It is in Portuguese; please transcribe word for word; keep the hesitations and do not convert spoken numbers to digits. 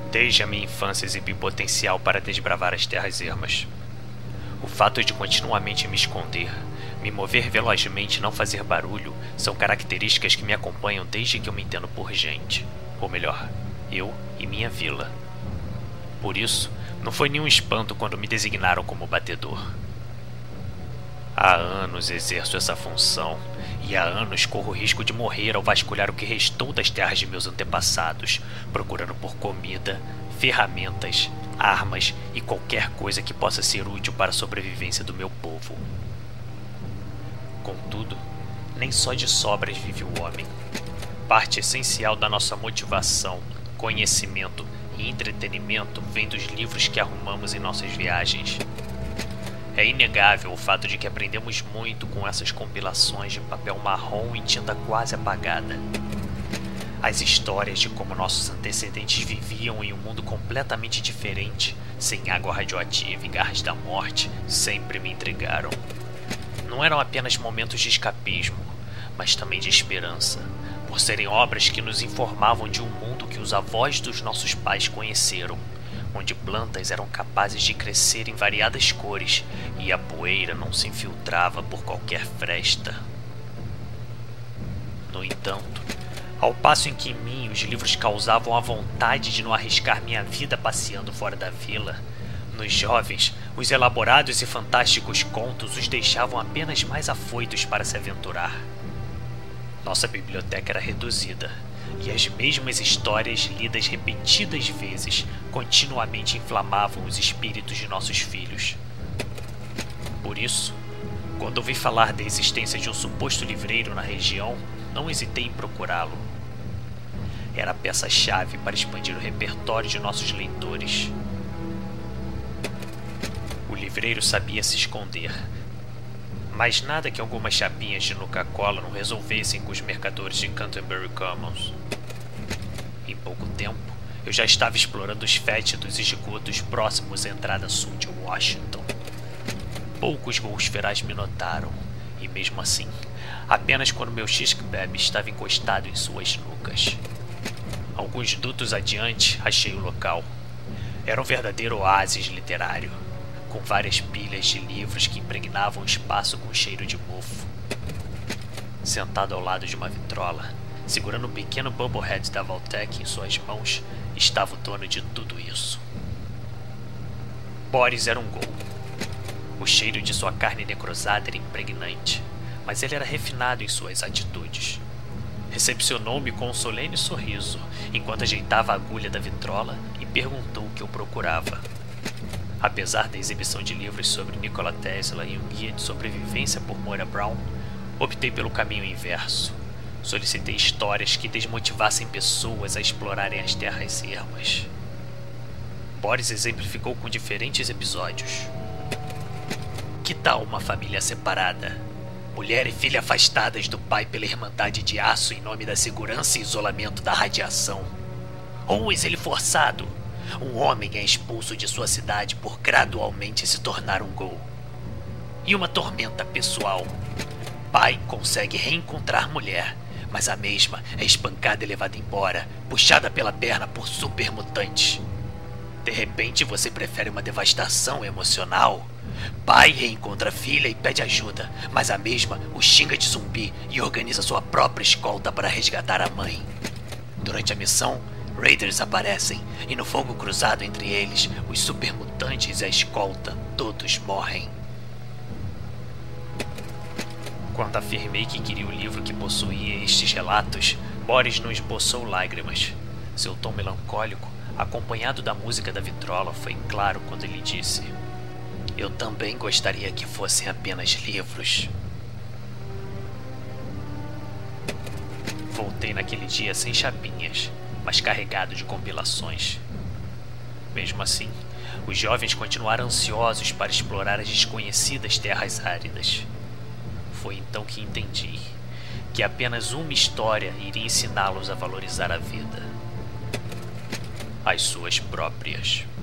Desde a minha infância exibi potencial para desbravar as terras ermas. O fato de continuamente me esconder, me mover velozmente e não fazer barulho são características que me acompanham desde que eu me entendo por gente. Ou melhor, eu e minha vila. Por isso, não foi nenhum espanto quando me designaram como batedor. Há anos exerço essa função, e há anos corro o risco de morrer ao vasculhar o que restou das terras de meus antepassados, procurando por comida, ferramentas, armas e qualquer coisa que possa ser útil para a sobrevivência do meu povo. Contudo, nem só de sobras vive o homem. Parte essencial da nossa motivação, conhecimento e entretenimento vem dos livros que arrumamos em nossas viagens. É inegável o fato de que aprendemos muito com essas compilações de papel marrom e tinta quase apagada. As histórias de como nossos antecedentes viviam em um mundo completamente diferente, sem água radioativa e garras da morte, sempre me intrigaram. Não eram apenas momentos de escapismo, mas também de esperança, por serem obras que nos informavam de um mundo que os avós dos nossos pais conheceram, onde plantas eram capazes de crescer em variadas cores e a poeira não se infiltrava por qualquer fresta. No entanto, ao passo em que em mim os livros causavam a vontade de não arriscar minha vida passeando fora da vila, nos jovens, os elaborados e fantásticos contos os deixavam apenas mais afoitos para se aventurar. Nossa biblioteca era reduzida, e as mesmas histórias lidas repetidas vezes continuamente inflamavam os espíritos de nossos filhos. Por isso, quando ouvi falar da existência de um suposto livreiro na região, não hesitei em procurá-lo. Era a peça-chave para expandir o repertório de nossos leitores. O livreiro sabia se esconder, mas nada que algumas chapinhas de Nuka-Cola não resolvessem com os mercadores de Canterbury Commons. Em pouco tempo, eu já estava explorando os fétidos esgotos próximos à entrada sul de Washington. Poucos voos ferais me notaram, e mesmo assim, apenas quando meu Shishkebab estava encostado em suas nucas. Alguns dutos adiante, achei o local. Era um verdadeiro oásis literário, com várias pilhas de livros que impregnavam o espaço com cheiro de mofo. Sentado ao lado de uma vitrola, segurando um pequeno bubblehead da Valtech em suas mãos, estava o dono de tudo isso. Boris era um gol. O cheiro de sua carne necrosada era impregnante, mas ele era refinado em suas atitudes. Recepcionou-me com um solene sorriso, enquanto ajeitava a agulha da vitrola e perguntou o que eu procurava. Apesar da exibição de livros sobre Nikola Tesla e um guia de sobrevivência por Moira Brown, optei pelo caminho inverso. Solicitei histórias que desmotivassem pessoas a explorarem as terras ermas. Boris exemplificou com diferentes episódios. Que tal uma família separada? Mulher e filha afastadas do pai pela Irmandade de Aço em nome da segurança e isolamento da radiação. Ou um exílio forçado. Um homem é expulso de sua cidade por gradualmente se tornar um gol. E uma tormenta pessoal. Pai consegue reencontrar mulher, mas a mesma é espancada e levada embora, puxada pela perna por supermutantes. De repente você prefere uma devastação emocional. Pai reencontra filha e pede ajuda, mas a mesma o xinga de zumbi e organiza sua própria escolta para resgatar a mãe. Durante a missão, Raiders aparecem, e no fogo cruzado entre eles, os supermutantes e a escolta todos morrem. Quando afirmei que queria o livro que possuía estes relatos, Boris não esboçou lágrimas. Seu tom melancólico, acompanhado da música da vitrola, foi claro quando ele disse: "Eu também gostaria que fossem apenas livros." Voltei naquele dia sem chapinhas, mas carregado de compilações. Mesmo assim, os jovens continuaram ansiosos para explorar as desconhecidas terras áridas. Foi então que entendi que apenas uma história iria ensiná-los a valorizar a vida: as suas próprias.